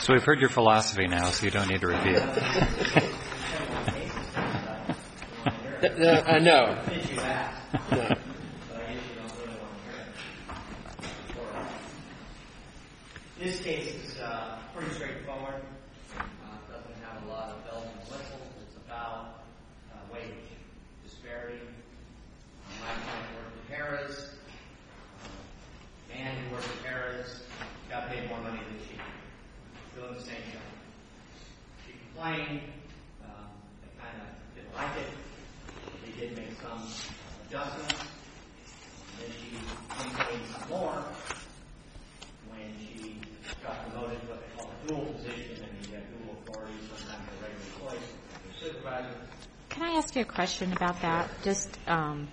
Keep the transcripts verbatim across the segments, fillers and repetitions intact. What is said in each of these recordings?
So we've heard your philosophy now, so you don't need to repeat it. no, uh, no. no. This case is uh, pretty straightforward. Uh, doesn't have a lot of bells and whistles. It's about uh, wage disparity. Uh, my client worked at Harrah's. Uh, man who worked at Harrah's got paid more money than she. Doing the same job. She complained. Uh, they kind of didn't like it. They did make some adjustments. Then she complained some more when she got promoted to what they call a dual position, and you have dual authority, sometimes a regular employee, a supervisor. Can I ask you a question about that? Just um,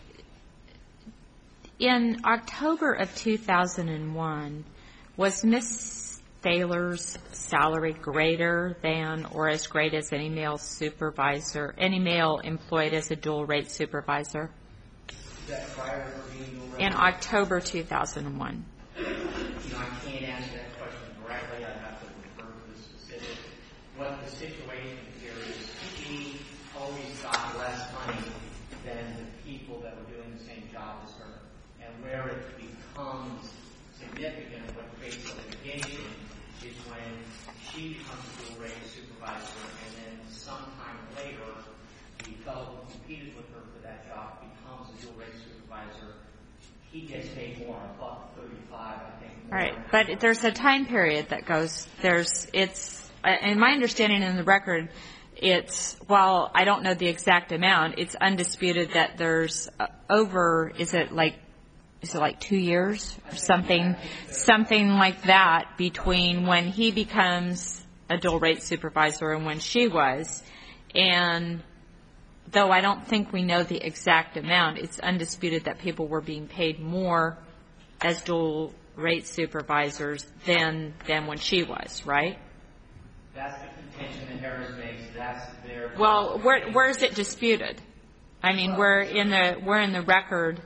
in October of two thousand one, was Miss Thaler's salary greater than or as great as any male supervisor, any male employed as a dual rate supervisor? Is that prior to her being dual rate? In October two thousand one. You know, I can't answer that question directly. I'd have to refer to the specifics. What the situation here is, she always got less money than the people that were doing the same job as her. And where it becomes significant, what creates litigation, is when she becomes a dual rate supervisor, and then sometime later, the fellow who competed with her for that job becomes a dual rate supervisor. He gets paid more, a buck thirty-five, I think. All right, but there's a time period that goes. There's it's, in my understanding in the record, it's while I don't know the exact amount, it's undisputed that there's uh, over. Is it like, is it like two years or something, something like that between when he becomes a dual rate supervisor and when she was, and though I don't think we know the exact amount, it's undisputed that people were being paid more as dual rate supervisors than than when she was, right? That's the contention that Harris makes. That's their. Well, where where is it disputed? I mean, we're in the we're in the record.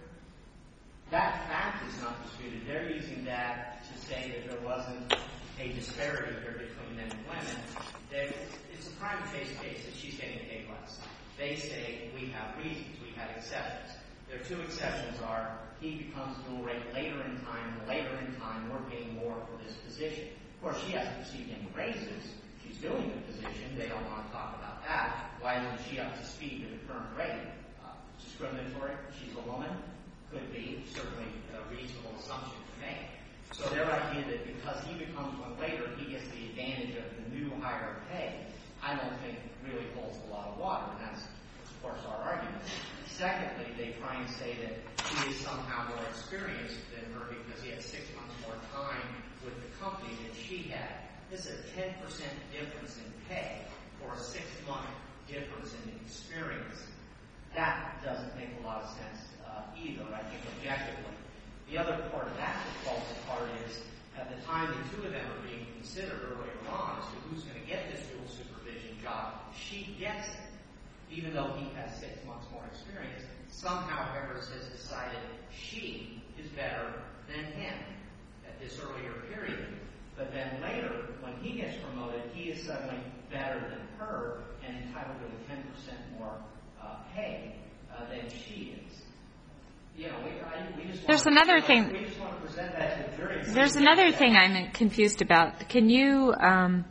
That fact is not disputed. They're using that to say that there wasn't a disparity here between men and women. They, it's a prime case case that she's getting paid less. They say we have reasons, we have exceptions. Their two exceptions are he becomes dual rate later in time, and later in time we're paying more for this position. Of course, she hasn't received any raises. She's doing the position. They don't want to talk about that. Why isn't she up to speed with the current rate? Uh, discriminatory? She's a woman? Could be. Certainly a reasonable assumption to make. So their idea that because he becomes one later, he gets the advantage of the new higher pay, I don't think really holds a lot of water, and that's, of course, our argument. Secondly, they try and say that he is somehow more experienced than her because he had six months more time with the company than she had. This is a ten percent difference in pay for a six-month difference in experience. That doesn't make a lot of sense uh, either, I think, objectively. The other part of that that falls apart is at the time the two of them are being considered earlier on as to who's going to get this dual supervision job, she gets it. Even though he has six months more experience, somehow Harris has decided she is better than him at this earlier period. But then later, when he gets promoted, he is suddenly better than her and entitled to a ten percent more uh, pay uh, than she is. You know, we, I, we just There's want another to, thing. We just want to present that to the jury. There's another thing I'm confused about. Can you um,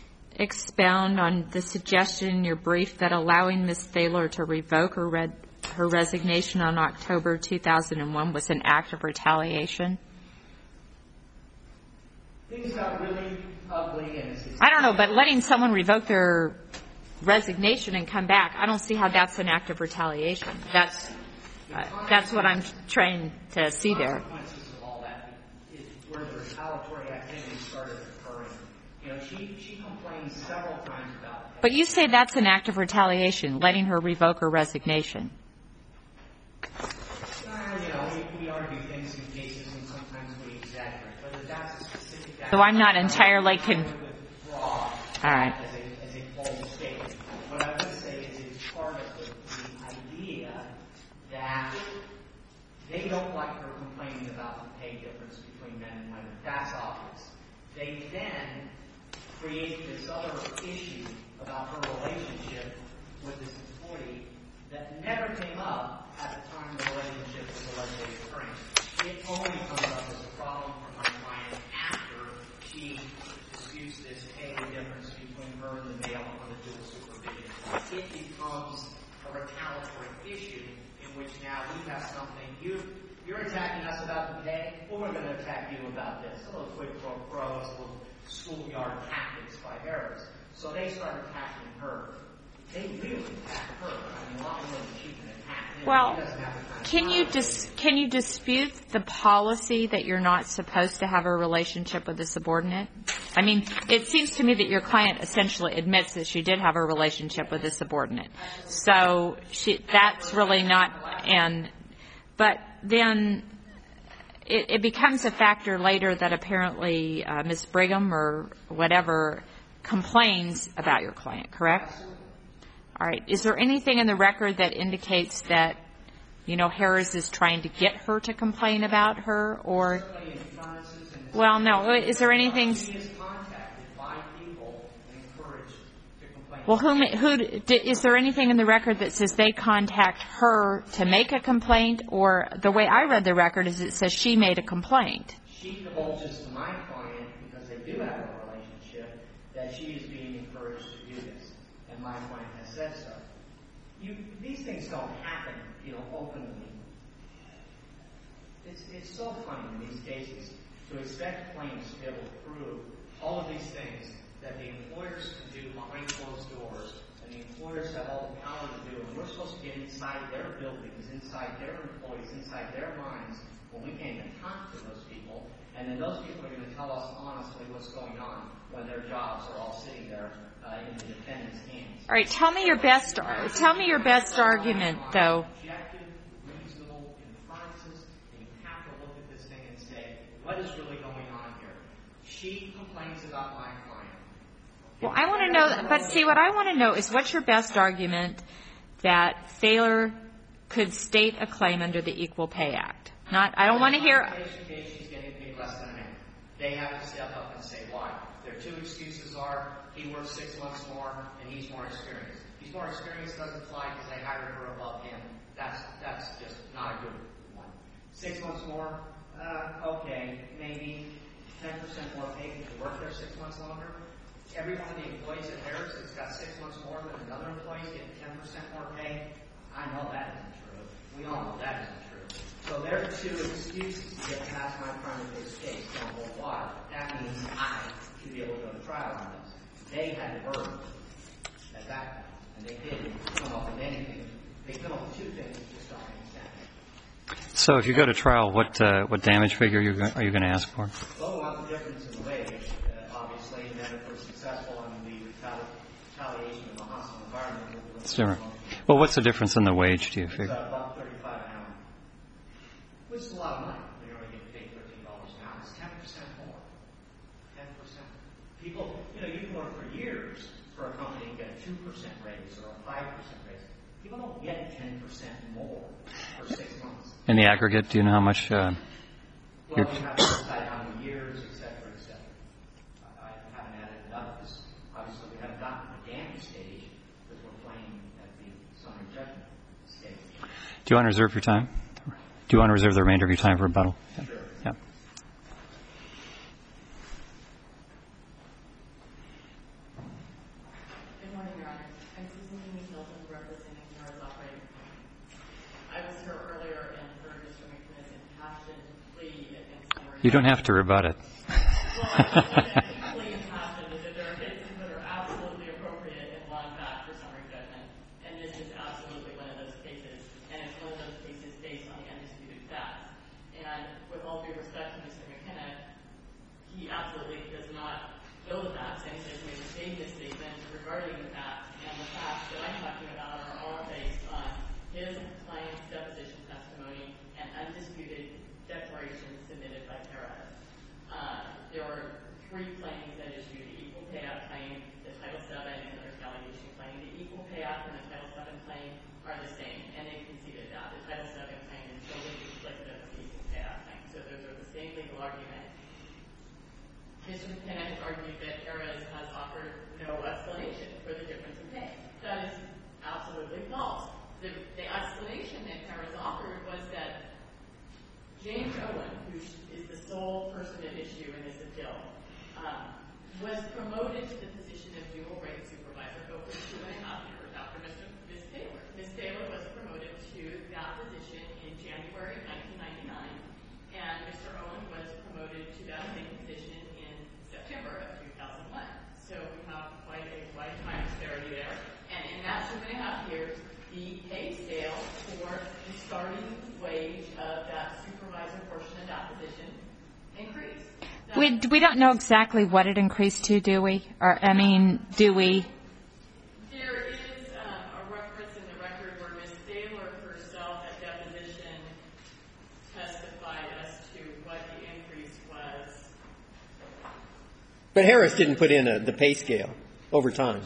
expound on the suggestion in your brief that allowing Miz Thaler to revoke her, red, her resignation on October two thousand one was an act of retaliation? Things got really ugly, and it's I don't know, but letting someone revoke their resignation and come back, I don't see how that's an act of retaliation. That's uh, that's what I'm trying to see there. The consequences of all that is where the retaliatory activity started occurring. You know, she she complained several times about. But you say that's an act of retaliation, letting her revoke her resignation. Uh, you know, we, we argue things in cases, and sometimes we exaggerate. Whether that's a specific. So I'm not entirely con. All right. As a, as a bold statement. What I would say is it's part of the, the idea that they don't like her complaining about the pay difference between men and women. That's obvious. They then create this other issue about her relationship with this employee that never came up at the time the relationship was allegedly occurring. It only comes up as a problem for my client after she disputes this pay difference between her and the male on the dual supervision. It becomes a retaliatory issue in which now we have something. You, you're attacking us about the pay, well, we're going to attack you about this. A little quick pro quo, a little schoolyard tactics by Harris. So they start attacking her. They really attack her. I mean, a lot more than she can attack him. Well, He doesn't have the kind of can you power. dis- can you dispute the policy that you're not supposed to have a relationship with a subordinate? I mean, it seems to me that your client essentially admits that she did have a relationship with a subordinate. So she, that's really not, and, but then it, it becomes a factor later that apparently uh, Miz Brigham or whatever complains about your client, correct? All right. Is there anything in the record that indicates that, you know, Harris is trying to get her to complain about her, or? Well, no. Is there anything? She is contacted by people and encouraged to complain. Well, who? Who? Is there anything in the record that says they contact her to make a complaint, or the way I read the record is it says she made a complaint? She divulges to my client, because they do have a relationship, that she is being encouraged to do this, and my client has said so. You, these things don't happen, you know, openly. It's, it's so funny in these cases to expect plaintiffs to be able to prove all of these things that the employers can do behind closed doors, and the employers have all the power to do, and we're supposed to get inside their buildings, inside their employees, inside their minds, when we can't even talk to those people, and then those people are going to tell us honestly what's going on when their jobs are all sitting there uh, in the defendant's hands. All right. Tell me your best. Tell me your best argument, though. Objective, reasonable inferences, and you have to look at this thing and say, what is really going on here? She complains about my client. Well, I want to know, but see, what I want to know is what's your best argument that Thaler could state a claim under the Equal Pay Act? Not, I don't want to hear. She's getting paid less than a man. They have to step up and say why. Their two excuses are he works six months more and he's more experienced. He's more experienced doesn't fly because they hired her above him. That's that's just not a good one. Six months more, uh, okay, maybe ten percent more pay because you work there six months longer. Every one of the employees at Harris that's got six months more than another employee is getting ten percent more pay. I know that isn't true. We all know that isn't true. So there are two excuses to get past my primary case. Don't hold water. That means I should be able to go to trial on this. They had the burden at that point, and they didn't come up with anything. They come up with two things that just don't make sense. So if you go to trial, what uh, what damage figure are you, go- are you going to ask for? Well, we'll have the difference in the wage, uh, obviously, and then if we're successful on the retali- retaliation of the hostile environment, we'll do it. Sure. Well, what's the difference in the wage, do you It's figure? uh, about thirty-five an hour, which is a lot of money. You're only getting paid thirteen dollars an hour. It's ten percent more. ten percent. People, you know, you can work for years for a company and get a two percent raise or a five percent raise. People don't get ten percent more for six months. In the aggregate, do you know how much? Uh, Well, we have to decide how many years, et cetera, et cetera. I, I haven't added it up because obviously we haven't gotten to the damage stage because we're playing at the summary judgment stage. do you want to reserve your time? Do you want to reserve the remainder of your time for rebuttal? Yeah. Sure. Yeah. Good morning, Your Honor. I'm Susan Amy Hilton, representing Harris Operating Company. I was here earlier and heard Mister McKinnon's impassioned plea against summary. You don't have to rebut it. Well, the plea impassioned is that there are cases that are absolutely appropriate in law and fact for summary judgment, and this is absolutely one of those cases, and it's one of those cases based on the undisputed facts. And with all due respect to Mister McKinnon, he absolutely does not know the facts, and he has made a statement statement regarding the facts, and the facts that I'm talking about are all based on his client's deposition testimony and undisputed declarations submitted by Perez. Uh, there are three claims that issue: the Equal Pay Act claim, the Title seven, and the retaliation claim. The Equal Pay Act and the Title seven claim are the same, and they conceded that. The Title seven claim is solely conflicted with the Equal Pay Act claim, so those are the same legal argument. Mister McKenna has argued that Harris has offered no explanation for the difference in pay. That is absolutely false. The, the explanation that Harris offered was that James Owen, who is the sole person at issue in this appeal, um, was promoted to the position of dual rate supervisor over two and a half years after Mister Miz Taylor. Miz Taylor was promoted to that position in January of nineteen ninety-nine, and Mister Owen was promoted to that same position in September of two thousand one. So we have quite a wide time disparity there. And in that two and a half years, the pay scale for the starting wage of that supervisor portion of that position increased. That We we don't know exactly what it increased to, do we? Or I mean, do we? There is um, a reference in the record where Miz Thaler herself at deposition testified as to what the increase was. But Harris didn't put in a, the pay scale over time.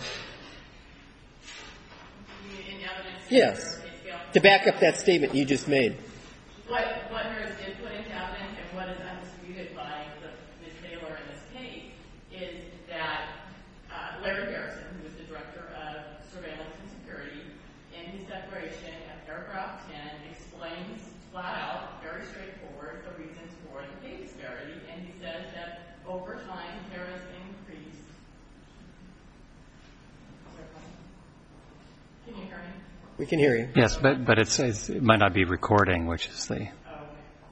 In evidence Yes. for pay scale. To back up that statement you just made. What, what Harris did put into evidence and what is undisputed by the, Miz Thaler in this case is that uh, Larry Harrison, who was the director of surveillance and security, in his declaration at paragraph ten explains flat out, very straightforward, the reasons for the pay disparity, and he says that over time Harris increased. Can you hear me? We can hear you. Yes, but but it's, it's it might not be recording, which is the. Oh.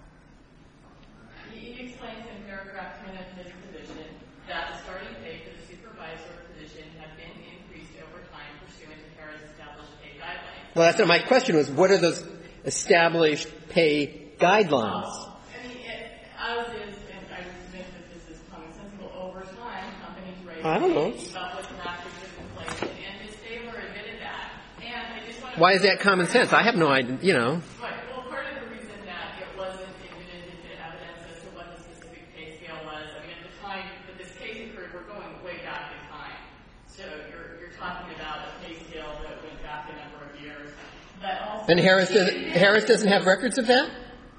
He explains in paragraph ten of his position that the starting pay for the supervisor position had been increased over time pursuant to Harris' established pay guidelines. Well, that's what my question was. What are those established pay guidelines? Oh, I mean, it, as is, and I would submit that this is commonsensical, over time, companies raise I don't know. pay about what's factors of inflation, and Miz Thaler admitted that. And I just want to... Why is that common sense? I have no idea, you know. Right. Well, part of the reason that it wasn't admitted into evidence as to what the specific pay scale was, I mean, at the time that this case occurred, we're going way back in time. So you're you're talking about a pay scale that went back a number of years. But also... And Harris doesn't, Harris doesn't have records of that?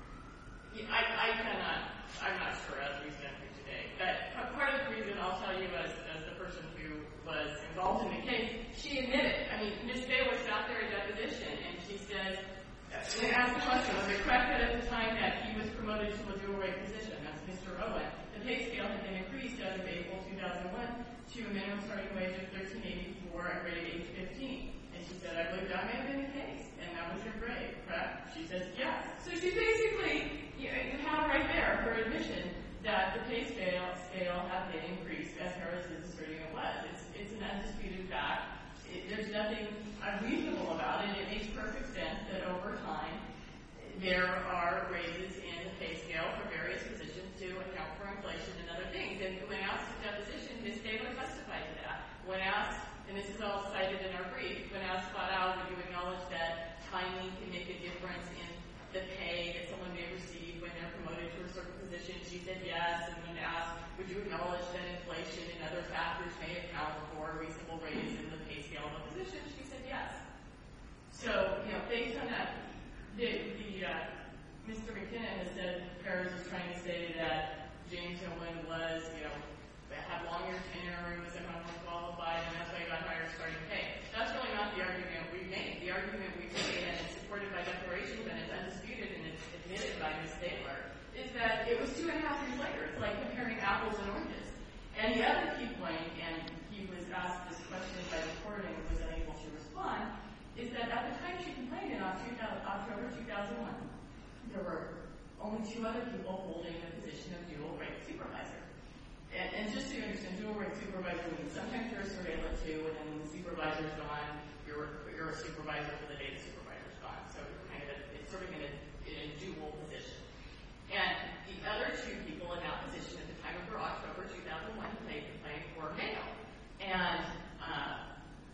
I, I cannot, I'm not sure as we stand here today. But part of the reason I'll tell you as, as the person who was involved in the case, she admitted, I mean, Miz Thaler sat there at deposition and she says, when asked the question, was it correct that at the time that he was promoted to a dual rate position, that's Mister Owen, the pay scale had been increased as of April two thousand one to a minimum starting wage of thirteen eighty-four at grade age fifteen. And she said, I believe that may have been the case, and that was your grade, correct? She says, yes. So she basically, you, know, you have right there her admission that the pay scale, scale had been increased as Harris is asserting it was. It's, it's an undisputed fact. It, there's nothing unreasonable about it. It makes perfect sense that over time there are raises in the pay scale for various positions to account for inflation and other things. And when asked at deposition, Miz Thaler testified to that. When asked, and this is all cited in our brief, when asked flat out, would you acknowledge that timing can make a difference in the pay that someone may receive when they're promoted to a certain position? She said yes. And when asked, would you acknowledge that inflation and other factors may account for a reasonable raise in the pay scale of a position? She said yes. So, you know, based on that, the, the uh, Mister McKinnon has said Harris is trying to say that James Owen was, you know, had longer tenure and was somehow more qualified, and that's why he got higher starting pay. That's really not the argument we made. The argument we made, and it's supported by declarations, and it's undisputed, and it's admitted by Miz Thaler, is that it was two and a half years later. It's like comparing apples and oranges. And the other key point, and he was asked this question by the court and was unable to respond, is that at the time she complained in October two thousand one, there were only two other people holding the position of dual rate supervisor. And, and just so you understand, dual rate supervisor means sometimes you're a surveillant too, and then when the supervisor's gone, you're, you're a supervisor for the day the supervisor's gone. So it's kind of a, it's sort of in a, in a dual position. And the other two people in that position at the time of her October two thousand one complaint were male. And uh,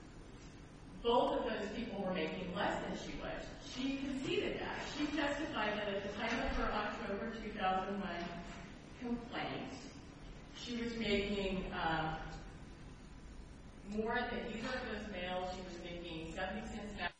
both of those people were making less than she was. She conceded that. She testified that at the time of her October two thousand one complaint, she was making um, more than either of those males. She was making seventy cents an hour.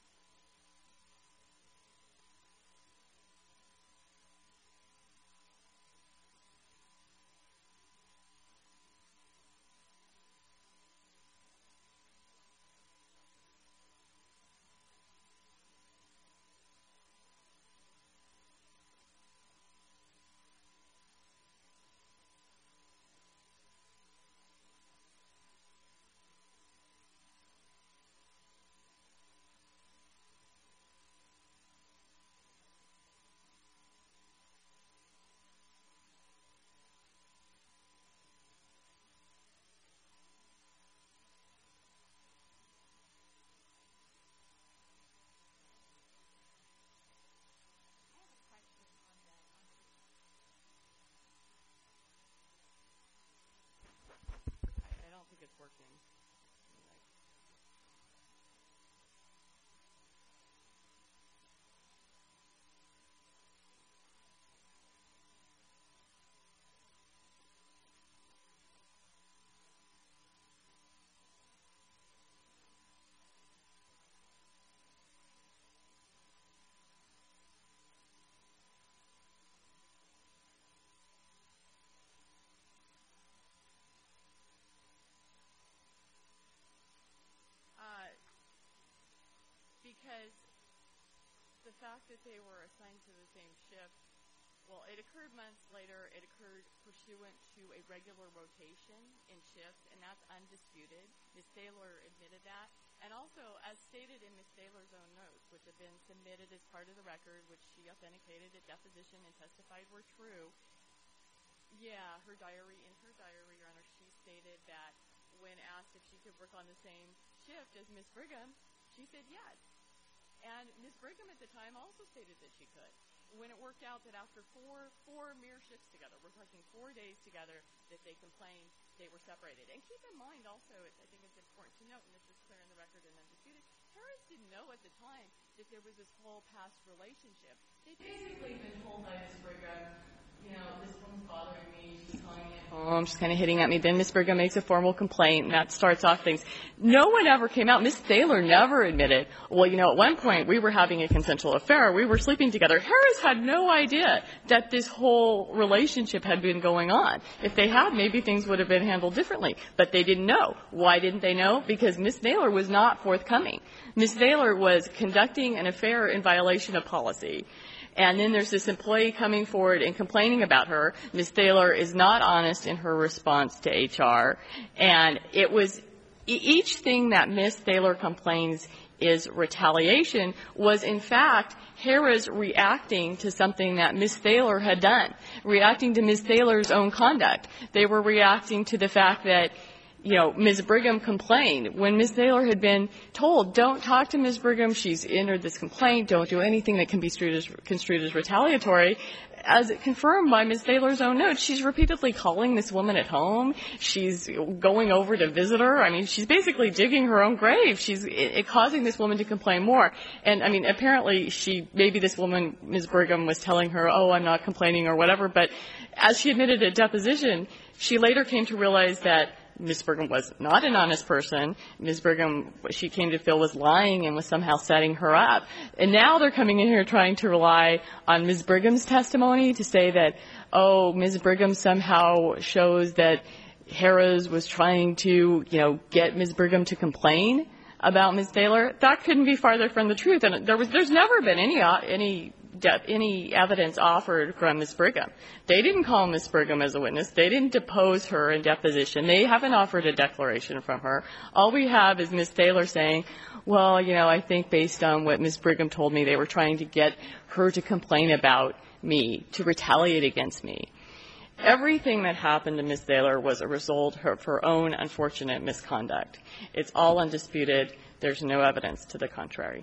fact that they were assigned to the same shift, well, it occurred months later. It occurred pursuant to a regular rotation in shifts, and that's undisputed. Miz Thaler admitted that. And also, as stated in Miz Thaler's own notes, which have been submitted as part of the record, which she authenticated at deposition and testified were true, yeah, her diary, in her diary, Your Honor, she stated that when asked if she could work on the same shift as Miz Brigham, she said yes. And Miz Brigham at the time also stated that she could. When it worked out that after four four mere shifts together, we're talking four days together, that they complained, they were separated. And keep in mind also, it's, I think it's important to note, and this is clear in the record and undisputed, Harris didn't know at the time that there was this whole past relationship. They'd basically been told by Miz Brigham, you know, this woman's bothering me, she's calling me at home, she's kind of hitting at me. Then Miz Brigham makes a formal complaint, and that starts off things. No one ever came out. Miz Thaler never admitted, well, you know, at one point we were having a consensual affair, we were sleeping together. Harris had no idea that this whole relationship had been going on. If they had, maybe things would have been handled differently. But they didn't know. Why didn't they know? Because Miz Thaler was not forthcoming. Miz Thaler was conducting an affair in violation of policy. And then there's this employee coming forward and complaining about her. Miz Thaler is not honest in her response to H R. And it was each thing that Miz Thaler complains is retaliation was, in fact, Harris reacting to something that Miz Thaler had done, reacting to Miz Thaler's own conduct. They were reacting to the fact that, you know, Miz Brigham complained. When Miz Thaler had been told, don't talk to Miz Brigham, she's entered this complaint, don't do anything that can be construed as, construed as retaliatory, as confirmed by Miz Thaler's own notes, she's repeatedly calling this woman at home. She's going over to visit her. I mean, she's basically digging her own grave. She's it, causing this woman to complain more. And, I mean, apparently she, maybe this woman, Miz Brigham, was telling her, oh, I'm not complaining or whatever. But as she admitted at deposition, she later came to realize that Miz Brigham was not an honest person. Miz Brigham, she came to feel, was lying and was somehow setting her up. And now they're coming in here trying to rely on Miz Brigham's testimony to say that, oh, Miz Brigham somehow shows that Harris was trying to, you know, get Miz Brigham to complain about Miz Thaler. That couldn't be farther from the truth. And there was, there's never been any, any, any evidence offered from Miz Brigham. They didn't call Miz Brigham as a witness. They didn't depose her in deposition. They haven't offered a declaration from her. All we have is Miz Thaler saying, well, you know, I think based on what Miz Brigham told me, they were trying to get her to complain about me, to retaliate against me. Everything that happened to Miz Thaler was a result of her own unfortunate misconduct. It's all undisputed. There's no evidence to the contrary.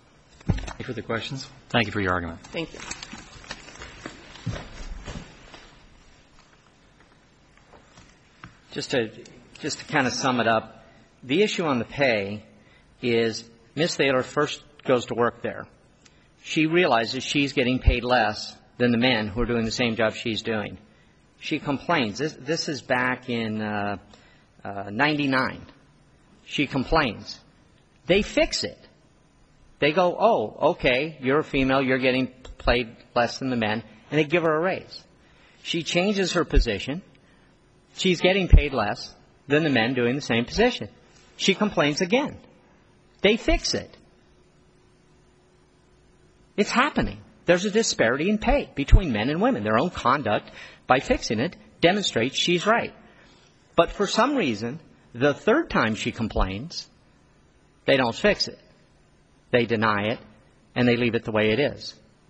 Any further questions? Thank you for your argument. Thank you. Just to just to kind of sum it up, the issue on the pay is Miz Thaler first goes to work there. She realizes she's getting paid less than the men who are doing the same job she's doing. She complains. This, this is back in uh, uh, ninety-nine. She complains. They fix it. They go, oh, okay, you're a female, you're getting paid less than the men, and they give her a raise. She changes her position. She's getting paid less than the men doing the same position. She complains again. They fix it. It's happening. There's a disparity in pay between men and women. Their own conduct, by fixing it, demonstrates she's right. But for some reason, the third time she complains, they don't fix it. They deny it, and they leave it the way it is.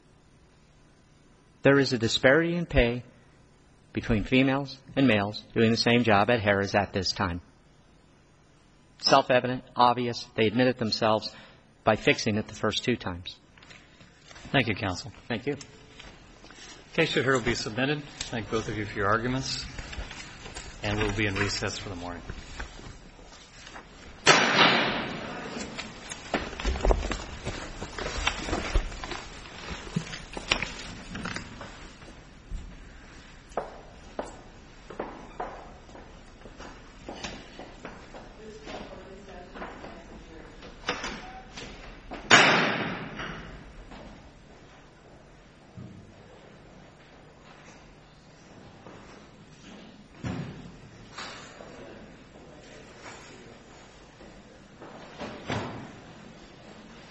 There is a disparity in pay between females and males doing the same job at Harris at this time. Self-evident, obvious. They admit it themselves by fixing it the first two times. Thank you, counsel. Thank you. Case to hear will be submitted. Thank both of you for your arguments. And we'll be in recess for the morning.